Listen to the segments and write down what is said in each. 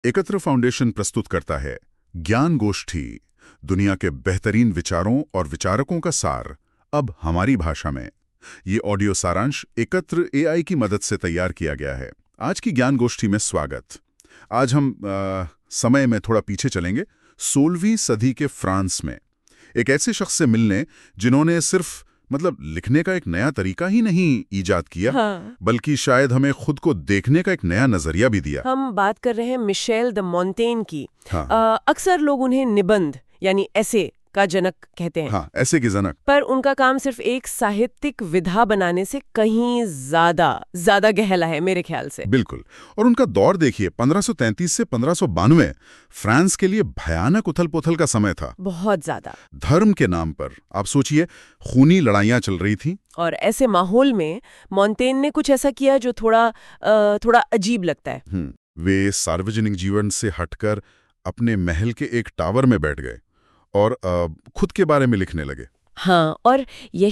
एकत्र फाउंडेशन प्रस्तुत करता है ज्ञान गोष्ठी, दुनिया के बेहतरीन विचारों और विचारकों का सार, अब हमारी भाषा में। ये ऑडियो सारांश एकत्र एआई की मदद से तैयार किया गया है। आज की ज्ञान गोष्ठी में स्वागत। आज हम समय में थोड़ा पीछे चलेंगे, 16वीं सदी के फ्रांस में एक ऐसे शख्स से मिलने जिन्होंने सिर्फ लिखने का एक नया तरीका ही नहीं ईजाद किया, बल्कि शायद हमें खुद को देखने का एक नया नजरिया भी दिया। हम बात कर रहे हैं मिशेल द मोंटेन की। अक्सर लोग उन्हें निबंध यानी ऐसे का जनक कहते हैं। हाँ, ऐसे की जनक। पर उनका काम सिर्फ एक साहित्यिक विधा बनाने से कहीं ज्यादा गहरा है मेरे ख्याल से। बिल्कुल। और उनका दौर देखिए, 1533 से 1592 फ्रांस के लिए भयानक उथल-पुथल का समय था। बहुत ज्यादा। धर्म के नाम पर आप सोचिए, खूनी लड़ाइयां चल रही थी। और ऐसे माहौल में मोंटेन ने कुछ ऐसा किया जो थोड़ा अजीब लगता है। वे सार्वजनिक जीवन से हटकर अपने महल के एक टावर में बैठ गए और खुद के बारे में लिखने लगे। हाँ, और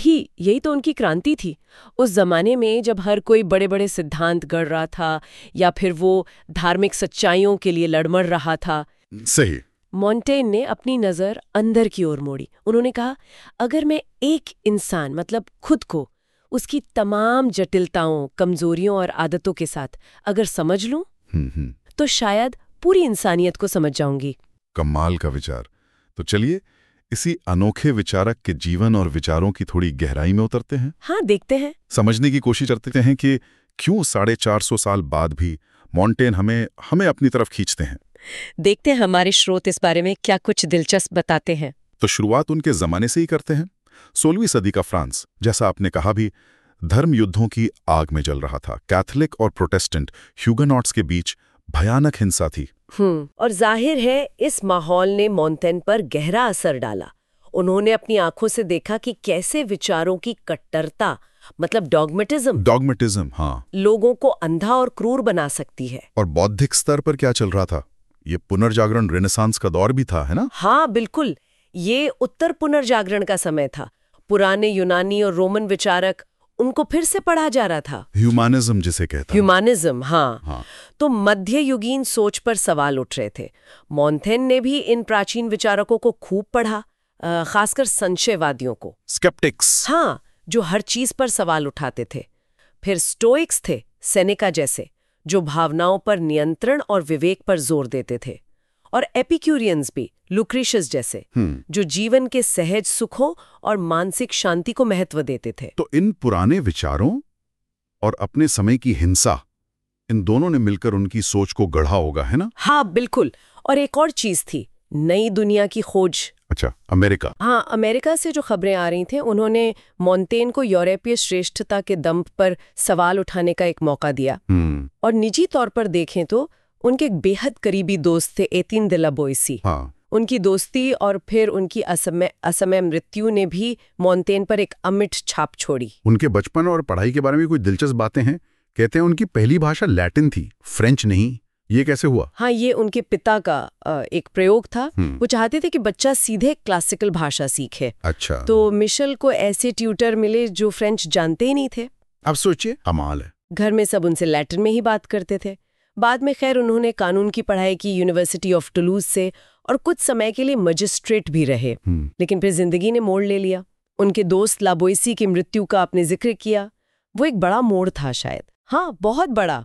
यही तो उनकी क्रांति थी। उस जमाने में जब हर कोई बड़े बड़े सिद्धांत गढ़ रहा था या फिर वो धार्मिक सच्चाइयों के लिए लड़मड़ रहा था। सही। मोंटेन ने अपनी नजर अंदर की ओर मोड़ी। उन्होंने कहा, अगर मैं एक इंसान खुद को उसकी तमाम जटिलताओं, कमजोरियों और आदतों के साथ अगर समझ लूं, तो शायद पूरी इंसानियत को समझ जाऊंगी। कमाल का विचार। तो चलिए इसी अनोखे विचारक के जीवन और विचारों की थोड़ी गहराई में उतरते हैं। हाँ, देखते हैं। समझने की कोशिश करते हैं कि क्यों 450 साल बाद भी मोंटेन हमें अपनी तरफ खींचते हैं। देखते हैं हमारे स्रोत इस बारे में क्या कुछ दिलचस्प बताते हैं। तो शुरुआत उनके जमाने से ही करते हैं। 16वीं सदी का फ्रांस, जैसा आपने कहा भी, धर्म युद्धों की आग में जल रहा था। कैथोलिक और प्रोटेस्टेंट ह्यूगेनॉट्स के बीच भयानक हिंसा थी। और जाहिर है इस माहौल ने मोंटेन पर गहरा असर डाला। उन्होंने अपनी आंखों से देखा कि कैसे विचारों की कट्टरता, डॉगमेटिज्म, हाँ, लोगों को अंधा और क्रूर बना सकती है। और बौद्धिक स्तर पर क्या चल रहा था? ये पुनर्जागरण रेनेसांस का दौर भी था, है ना? हाँ, बिल्कुल। ये उत्तर पुनर्जागरण का समय था। पुराने यूनानी और रोमन विचारक, उनको फिर से पढ़ा जा रहा था। ह्यूमनिज्म जिसे कहते हैं। ह्यूमनिज्म, हाँ। तो मध्ययुगीन सोच पर सवाल उठ रहे थे। मोंटेन ने भी इन प्राचीन विचारकों को खूब पढ़ा, खासकर संशयवादियों को, स्केप्टिक्स। हाँ, जो हर चीज पर सवाल उठाते थे। फिर स्टोइक्स थे, सेनेका जैसे, जो भावनाओं पर नियंत्रण और विवेक पर जोर देते थे। और एपिक्यूरियंस भी, लुक्रीशियस जैसे, जो जीवन के सहज सुखों और मानसिक शांति को महत्व देते थे। तो इन पुराने विचारों और अपने समय की हिंसा, इन दोनों ने मिलकर उनकी सोच को गढ़ा होगा, है ना? हाँ, बिल्कुल। और एक और चीज थी, नई दुनिया की खोज। अच्छा, अमेरिका। हाँ, अमेरिका से जो खबरें आ रही थी, उन्होंने मोंटेन को यूरोपीय श्रेष्ठता के दम पर सवाल उठाने का एक मौका दिया। और निजी तौर पर देखें तो उनके एक बेहद करीबी दोस्त थे, एतिन दे ला बोएसी। हाँ। उनकी दोस्ती और फिर उनकी असमय मृत्यु ने भी मोंटेन पर एक अमिट छाप छोड़ी। उनके बचपन और पढ़ाई के बारे में कोई दिलचस्प बातें हैं? कहते हैं उनकी पहली भाषा लैटिन थी, फ्रेंच नहीं। ये कैसे हुआ? हाँ, ये उनके पिता का एक प्रयोग था। वो चाहते थे कि बच्चा सीधे क्लासिकल भाषा सीखे। अच्छा। तो मिशेल को ऐसे ट्यूटर मिले जो फ्रेंच जानते ही नहीं थे। अब सोचिए, कमाल है। घर में सब उनसे लैटिन में ही बात करते थे। बाद में खैर उन्होंने कानून की पढ़ाई की यूनिवर्सिटी ऑफ टुलूज से, और कुछ समय के लिए मजिस्ट्रेट भी रहे। लेकिन फिर जिंदगी ने मोड़ ले लिया। उनके दोस्त ला बोएसी की मृत्यु का आपने जिक्र किया। वो एक बड़ा मोड़ था शायद। हाँ, बहुत बड़ा।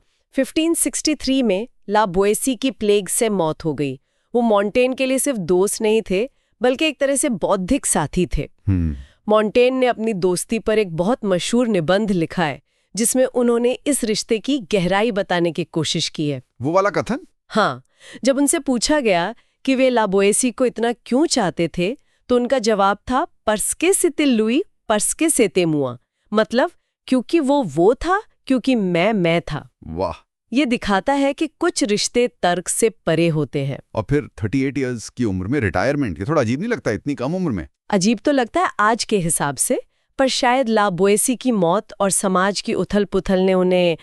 1563 में ला बोएसी की प्लेग से मौत हो गई। वो मोंटेन के लिए सिर्फ दोस्त नहीं थे, बल्कि एक तरह से बौद्धिक साथी थे। मोंटेन ने अपनी दोस्ती पर एक बहुत मशहूर निबंध लिखा है, जिसमें उन्होंने इस रिश्ते की गहराई बताने की कोशिश की है। वो वाला कथन? हाँ, जब उनसे पूछा गया कि वे ला बोएसी को इतना क्यों चाहते थे, तो उनका जवाब था, परस्के सितिल लुई परस्के सेते मुआ, मतलब क्योंकि वो था, क्योंकि मैं था। वाह। ये दिखाता है कि कुछ रिश्ते तर्क से परे होते हैं। और फिर 38 इयर्स की उम्र में रिटायरमेंट, ये थोड़ा अजीब नहीं लगता इतनी कम उम्र में? अजीब तो लगता है आज के हिसाब से, पर शायद ला बोएसी की मौत और समाज की उथल पुथल ने उन्हें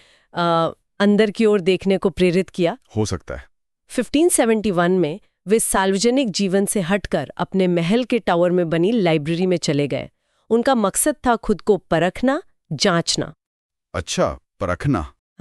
अंदर की ओर देखने को प्रेरित किया। हो सकता है। 1571 में वे सार्वजनिक जीवन से हटकर अपने महल के टावर में बनी लाइब्रेरी में चले गए। उनका मकसद था खुद को परखना, जांचना। अच्छा, परखना। हाँ,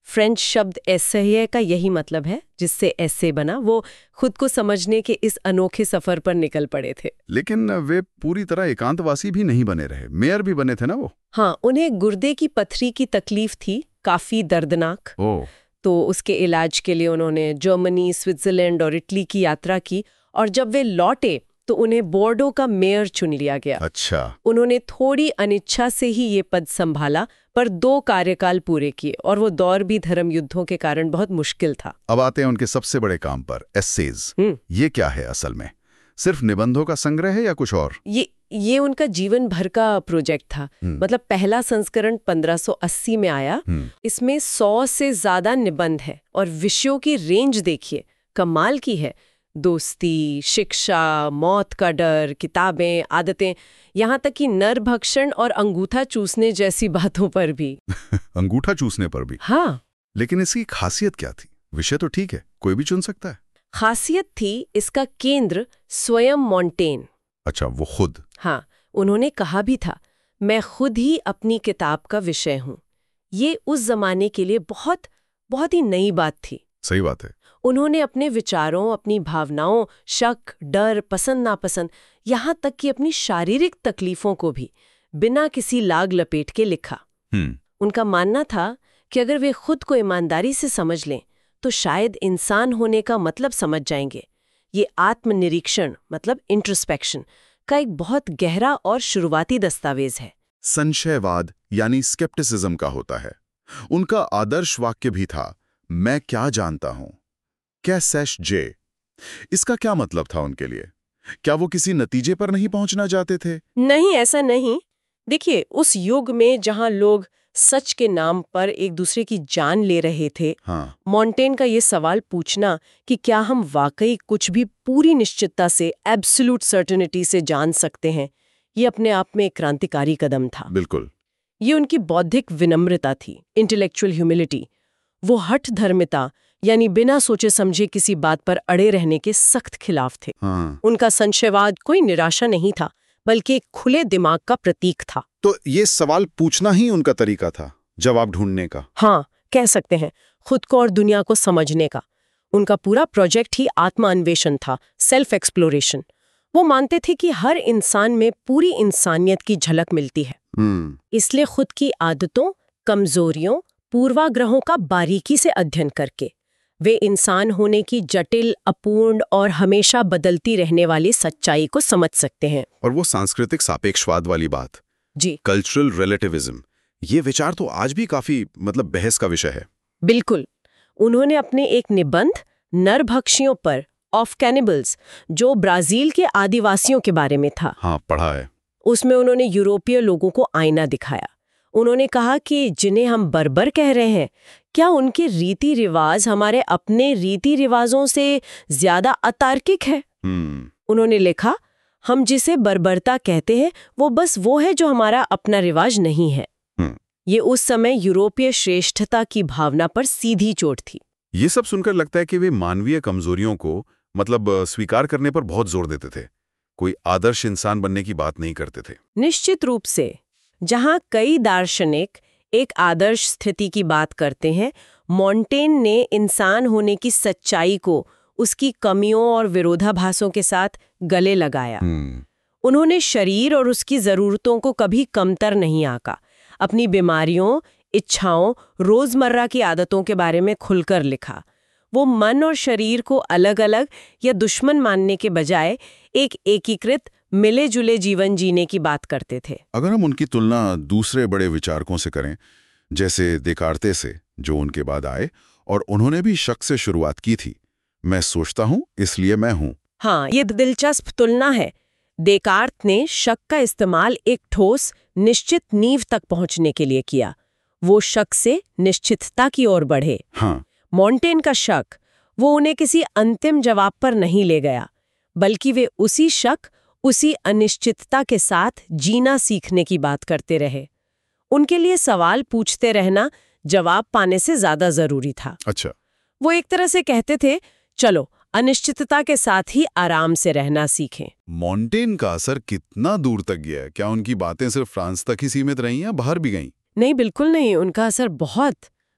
फ्रेंच शब्द एसेय का यही मतलब है, जिससे एसे बना। वो खुद को समझने के इस अनोखे सफर पर निकल पड़े थे। लेकिन वे पूरी तरह एकांतवासी भी नहीं बने रहे, मेयर भी बने थे ना वो। हाँ, उन्हें गुर्दे की पथरी की तकलीफ थी, काफी दर्दनाक। ओह, तो उसके इलाज के लिए उन्होंने जर्मनी, स्विट्जरलैंड और इटली की यात्रा की, और जब वे लौटे तो उन्हें बोर्डो का मेयर चुन लिया गया। अच्छा। उन्होंने थोड़ी अनिच्छा से ही ये पद संभाला, पर 2 कार्यकाल पूरे किए, और वो दौर भी धर्म युद्धों के कारण बहुत मुश्किल था। अब आते हैं उनके सबसे बड़े काम पर, एसेज। ये क्या है असल में? सिर्फ निबंधों का संग्रह है या कुछ और? ये उनका जीवन भर का प्रोजेक्ट था। मतलब पहला संस्करण 1580 में आया। इसमें 100 से ज्यादा निबंध है, और विषयों की रेंज देखिए, कमाल की है। दोस्ती, शिक्षा, मौत का डर, किताबें, आदतें, यहाँ तक कि नरभक्षण और अंगूठा चूसने जैसी बातों पर भी। अंगूठा चूसने पर भी? हाँ। लेकिन इसकी खासियत क्या थी? विषय तो ठीक है, कोई भी चुन सकता है। खासियत थी इसका केंद्र स्वयं मॉन्टेन। अच्छा, वो खुद? हाँ, उन्होंने कहा भी था, मैं खुद ही अपनी किताब का विषय हूँ। ये उस जमाने के लिए बहुत बहुत ही नई बात थी। सही बात है। उन्होंने अपने विचारों, अपनी भावनाओं, शक, डर, पसंद नापसंद, यहाँ तक कि अपनी शारीरिक तकलीफों को भी बिना किसी लाग लपेट के लिखा। उनका मानना था कि अगर वे खुद को ईमानदारी से समझ लें तो शायद इंसान होने का मतलब समझ जाएंगे। ये आत्मनिरीक्षण, मतलब इंट्रोस्पेक्शन का एक बहुत गहरा और शुरुआती दस्तावेज है। संशयवाद यानी स्केप्टिसिज्म का होता है। उनका आदर्श वाक्य भी था, मैं क्या जानता हूं, क्या सैश जे। इसका क्या मतलब था उनके लिए? क्या वो किसी नतीजे पर नहीं पहुंचना चाहते थे? नहीं, ऐसा नहीं। देखिए, उस युग में जहां लोग सच के नाम पर एक दूसरे की जान ले रहे थे, हाँ। मॉन्टेन का ये सवाल पूछना कि क्या हम वाकई कुछ भी पूरी निश्चितता से, एब्सोल्यूट सर्टेनिटी से जान सकते हैं, ये अपने आप में एक क्रांतिकारी कदम था। बिल्कुल। ये उनकी बौद्धिक विनम्रता थी, इंटेलेक्चुअल ह्यूमिलिटी। वो हठ धर्मिता, यानी बिना सोचे समझे किसी बात पर अड़े रहने के सख्त खिलाफ थे। हाँ। उनका संशयवाद कोई निराशा नहीं था, बल्कि एक खुले दिमाग का प्रतीक था। तो ये सवाल पूछना ही उनका तरीका था, जवाब ढूंढने का। हाँ, कह सकते हैं, खुद को और दुनिया को समझने का। उनका पूरा प्रोजेक्ट ही आत्मान्वेषण था, सेल्फ एक्सप्लोरेशन। वो मानते थे कि हर इंसान में पूरी इंसानियत की झलक मिलती है। इसलिए खुद की आदतों, कमजोरियों, पूर्वाग्रहों का बारीकी से अध्ययन करके वे इंसान होने की जटिल, अपूर्ण और हमेशा बदलती रहने वाली सच्चाई को समझ सकते हैं। और वो सांस्कृतिक सापेक्षवाद वाली बात, जी, कल्चरल रिलेटिविज्म, ये विचार तो आज भी काफी बहस का विषय है। बिल्कुल। उन्होंने अपने एक निबंध नरभक्षियों पर, ऑफ कैनिबल्स, जो ब्राजील के आदिवासियों के बारे में था, हाँ, पढ़ा है। उसमें उन्होंने यूरोपीय लोगों को आईना दिखाया। उन्होंने कहा कि जिन्हें हम बर्बर कह रहे हैं, क्या उनके रीति रिवाज हमारे अपने रीति रिवाजों से ज्यादा अतार्किक है? उन्होंने लिखा, हम जिसे बर्बरता कहते हैं वो है जो हमारा अपना रिवाज नहीं है। ये उस समय यूरोपीय श्रेष्ठता की भावना पर सीधी चोट थी। ये सब सुनकर लगता है कि वे मानवीय कमजोरियों को स्वीकार करने पर बहुत जोर देते थे। कोई आदर्श इंसान बनने की बात नहीं करते थे। निश्चित रूप से। जहां कई दार्शनिक एक आदर्श स्थिति की बात करते हैं, मॉन्टेन ने इंसान होने की सच्चाई को उसकी कमियों और विरोधाभासों के साथ गले लगाया। उन्होंने शरीर और उसकी जरूरतों को कभी कमतर नहीं आंका। अपनी बीमारियों, इच्छाओं, रोजमर्रा की आदतों के बारे में खुलकर लिखा। वो मन और शरीर को अलग अलग या दुश्मन मानने के बजाय एक एकीकृत, मिले जुले जीवन जीने की बात करते थे। अगर हम उनकी तुलना दूसरे बड़े विचारकों से करें, जैसे देकार्ते से, जो उनके बाद आए और उन्होंने भी शक से शुरुआत की थी, मैं सोचता हूं इसलिए मैं हूं। हाँ, ये दिलचस्प तुलना है। देकार्त ने शक का इस्तेमाल एक ठोस, निश्चित नींव तक पहुंचने के लिए किया। वो शक से निश्चितता की ओर बढ़े। हाँ। मॉन्टेन का शक, वो उन्हें किसी अंतिम जवाब पर नहीं ले गया, बल्कि वे उसी शक, उसी अनिश्चितता के साथ जीना सीखने की बात करते रहे। उनके लिए सवाल पूछते रहना जवाब पाने से ज्यादा जरूरी था। अच्छा। वो एक तरह से कहते थे, चलो अनिश्चितता के साथ ही आराम से रहना सीखें। मॉन्टेन का असर कितना दूर तक गया? क्या उनकी बातें सिर्फ फ्रांस तक ही सीमित रहीं या बाहर भी गईं? नहीं, बिल्कुल नहीं। उनका असर बहुत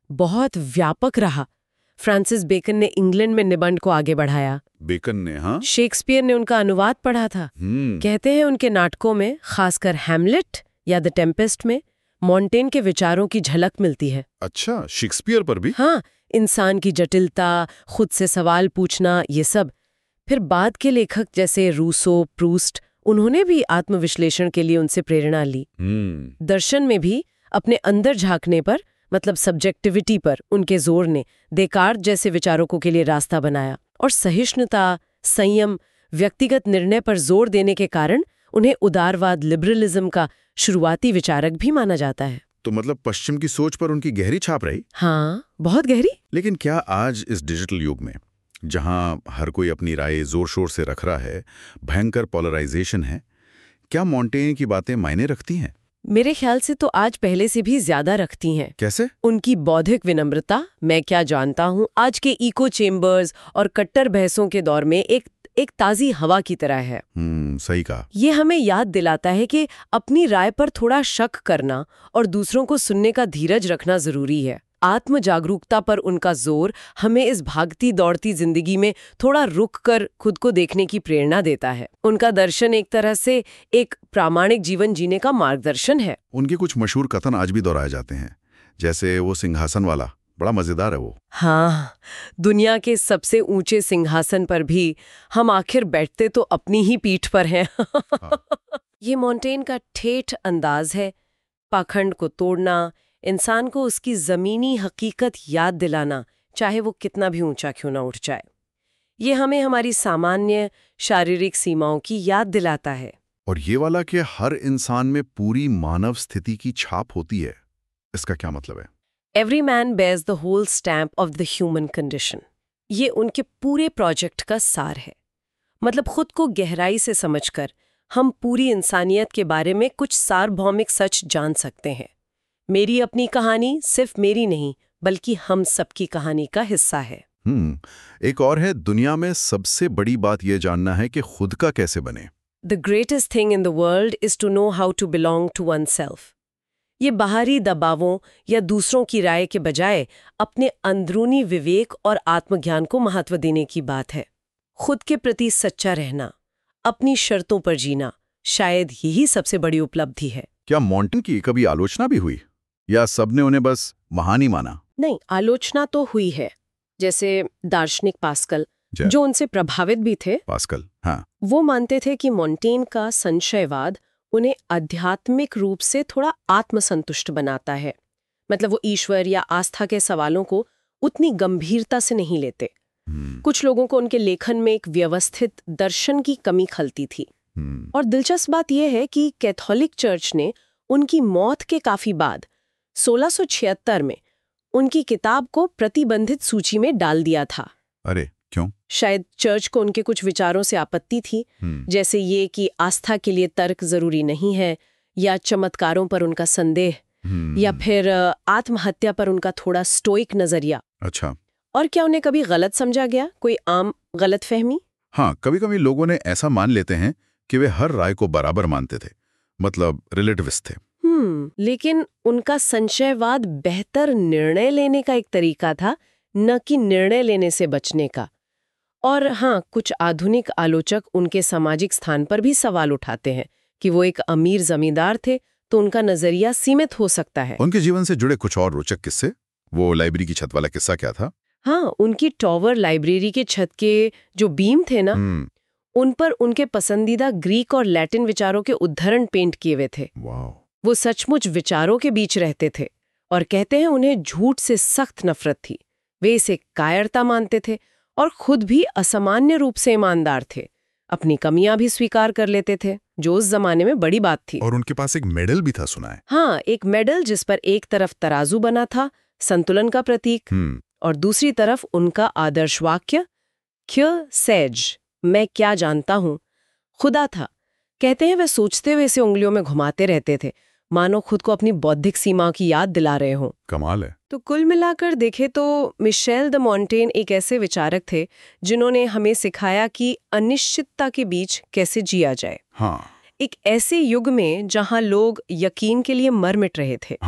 बहुत व्यापक रहा। फ्रांसिस बेकन ने इंग्लैंड में निबंध को आगे बढ़ाया। बेकन ने? हाँ। शेक्सपियर ने उनका अनुवाद पढ़ा था। कहते हैं उनके नाटकों में, खासकर हैमलेट या द टेम्पेस्ट में, मॉन्टेन के विचारों की झलक मिलती है। अच्छा, शेक्सपियर पर भी? हाँ, इंसान की जटिलता, खुद से सवाल पूछना, ये सब। फिर बाद के लेखक जैसे रूसो, प्रूस्ट, उन्होंने भी आत्मविश्लेषण के लिए उनसे प्रेरणा ली। दर्शन में भी अपने अंदर झांकने पर, मतलब सब्जेक्टिविटी पर उनके जोर ने देकार्त जैसे विचारकों के लिए रास्ता बनाया। और सहिष्णुता, संयम, व्यक्तिगत निर्णय पर जोर देने के कारण उन्हें उदारवाद, लिबरलिज्म का शुरुआती विचारक भी माना जाता है। तो मतलब पश्चिम की सोच पर उनकी गहरी छाप रही? हाँ, बहुत गहरी। लेकिन क्या आज इस डिजिटल युग में, जहां हर कोई अपनी राय जोर शोर से रख रहा है, भयंकर पोलराइजेशन है, क्या मॉन्टेन की बातें मायने रखती हैं? मेरे ख्याल से तो आज पहले से भी ज्यादा रखती हैं। कैसे? उनकी बौद्धिक विनम्रता, मैं क्या जानता हूँ, आज के इको चेम्बर्स और कट्टर बहसों के दौर में एक ताज़ी हवा की तरह है। सही कहा। ये हमें याद दिलाता है कि अपनी राय पर थोड़ा शक करना और दूसरों को सुनने का धीरज रखना जरूरी है। आत्म जागरूकता पर उनका जोर हमें इस भागती दौड़ती जिंदगी में थोड़ा रुक कर खुद को देखने की प्रेरणा देता है। उनका दर्शन एक तरह से एक प्रामाणिक जीवन जीने का मार्गदर्शन है। उनके कुछ मशहूर कथन आज भी दोहराए जाते हैं, जैसे वो सिंहासन वाला, बड़ा मजेदार है वो। हाँ, दुनिया के सबसे ऊंचे सिंहासन पर भी हम आखिर बैठते तो अपनी ही पीठ पर हैं। हाँ। ये मॉन्टेन का ठेठ अंदाज है, पाखंड को तोड़ना, इंसान को उसकी जमीनी हकीकत याद दिलाना, चाहे वो कितना भी ऊंचा क्यों ना उठ जाए। ये हमें हमारी सामान्य शारीरिक सीमाओं की याद दिलाता है। और ये वाला कि हर इंसान में पूरी मानव स्थिति की छाप होती है, इसका क्या मतलब है? Every man bears the whole stamp of the human condition. ये उनके पूरे प्रोजेक्ट का सार है। मतलब खुद को गहराई से समझकर हम पूरी इंसानियत के बारे में कुछ सार्वभौमिक सच जान सकते हैं। मेरी अपनी कहानी सिर्फ मेरी नहीं, बल्कि हम सबकी कहानी का हिस्सा है। एक और है, दुनिया में सबसे बड़ी बात यह जानना है कि खुद का कैसे बने। The greatest thing in the world is to know how to belong to oneself. ये बाहरी दबावों या दूसरों की राय के बजाय अपने अंदरूनी विवेक और आत्मज्ञान को महत्व देने की बात है। खुद के प्रति सच्चा रहना, अपनी शर्तों पर जीना, शायद यही सबसे बड़ी उपलब्धि है। क्या मॉन्टेन की कभी आलोचना भी हुई, या सबने उन्हें बस महान ही माना? नहीं, आलोचना तो हुई है। जैसे दार्शनिक पास्कल, जो उनसे प्रभावित भी थे। पास्कल, हाँ। वो मानते थे कि मॉन्टेन का संशयवाद उन्हें आध्यात्मिक रूप से थोड़ा आत्मसंतुष्ट बनाता है। मतलब वो ईश्वर या आस्था के सवालों को उतनी गंभीरता से नहीं लेते। कुछ लोगों को उनके लेखन में एक व्यवस्थित दर्शन की कमी खलती थी। और दिलचस्प बात यह है कि कैथोलिक चर्च ने उनकी मौत के काफी बाद 1676 में उनकी किताब को प्रतिबंधित सूची में डाल दिया था। अरे क्यों? शायद चर्च को उनके कुछ विचारों से आपत्ति थी, जैसे ये कि आस्था के लिए तर्क जरूरी नहीं है, या चमत्कारों पर उनका संदेह, या फिर आत्महत्या पर उनका थोड़ा स्टोइक नजरिया। अच्छा। और क्या उन्हें कभी गलत समझा गया, कोई आम गलतफहमी? हाँ, कभी कभी लोगों ने ऐसा मान लेते हैं कि वे हर राय को बराबर मानते थे, मतलब रिलेटिविस्ट थे। लेकिन उनका संशयवाद बेहतर निर्णय लेने का एक तरीका था, न कि निर्णय लेने से बचने का। और हाँ, कुछ आधुनिक आलोचक उनके सामाजिक स्थान पर भी सवाल उठाते हैं कि वो एक अमीर जमींदार थे, तो उनका नजरिया सीमित हो सकता है। उनके जीवन से जुड़े कुछ और रोचक किस्से? वो लाइब्रेरी की छत वाला किस्सा क्या था? हाँ, उनकी टॉवर लाइब्रेरी के छत के जो बीम थे ना, उन पर उनके पसंदीदा ग्रीक और लैटिन विचारों के उद्धरण पेंट किए हुए थे। वो सचमुच विचारों के बीच रहते थे और कहते हैं उन्हें झूठ से सख्त नफरत थी। वे इसे कायरता मानते थे और खुद भी असामान्य रूप से ईमानदार थे। अपनी कमियां भी स्वीकार कर लेते थे, जो उस जमाने में बड़ी बात थी। और उनके पास एक मेडल भी था, सुना है। हाँ, एक मेडल जिस पर एक तरफ तराजू बना था, संतुलन का प्रतीक, और दूसरी तरफ उनका आदर्श वाक्य क्य सेज, मैं क्या जानता हूं, खुदा था। कहते हैं वे सोचते हुए इसे उंगलियों में घुमाते रहते थे, मानो खुद को अपनी बौद्धिक सीमा की याद दिला रहे हों। कमाल है। तो कुल मिलाकर देखें तो मिशेल द मॉन्टेन एक ऐसे विचारक थे जिन्होंने हमें सिखाया कि अनिश्चितता के बीच कैसे जिया जाए। हाँ। एक ऐसे युग में जहां लोग यकीन के लिए मर मिट रहे थे। हाँ।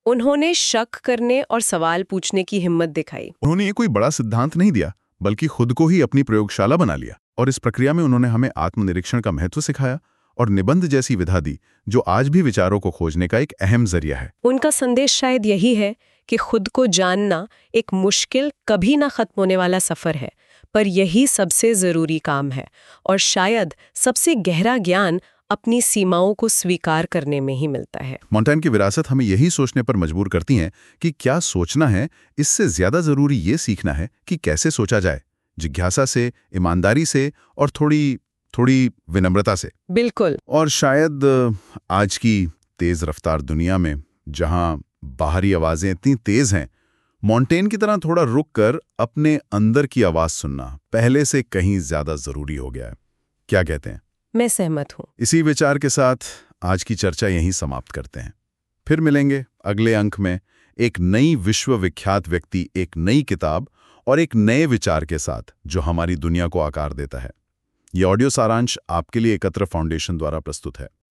उन्होंने शक करने और सवाल पूछने की हिम्मत दिखाई। उन्होंने ये कोई बड़ा सिद्धांत नहीं दिया, बल्कि खुद को ही अपनी प्रयोगशाला बना लिया, और इस प्रक्रिया में उन्होंने हमें आत्मनिरीक्षण का महत्व सिखाया और निबंध जैसी विधा दी, जो आज भी विचारों को खोजने का एक अहम जरिया है। उनका संदेश शायद यही है कि खुद को जानना एक मुश्किल, कभी ना खत्म होने वाला सफर है, पर यही सबसे जरूरी काम है, और शायद सबसे गहरा ज्ञान अपनी सीमाओं को स्वीकार करने में ही मिलता है। मोंटैन की विरासत हमें यही सोचने पर मजबूर करती हैं कि क्या सोचना है, इससे ज्यादा जरूरी ये सीखना है कि कैसे सोचा जाए, जिज्ञासा से, ईमानदारी से और थोड़ी विनम्रता से। बिल्कुल। और शायद आज की तेज रफ्तार दुनिया में, जहां बाहरी आवाजें इतनी तेज हैं, मोंटेन की तरह थोड़ा रुक कर अपने अंदर की आवाज सुनना पहले से कहीं ज्यादा जरूरी हो गया है। क्या कहते हैं? मैं सहमत हूँ। इसी विचार के साथ आज की चर्चा यहीं समाप्त करते हैं। फिर मिलेंगे अगले अंक में एक नई विश्वविख्यात व्यक्ति, एक नई किताब और एक नए विचार के साथ, जो हमारी दुनिया को आकार देता है। ये ऑडियो सारांश आपके लिए एकत्र फाउंडेशन द्वारा प्रस्तुत है।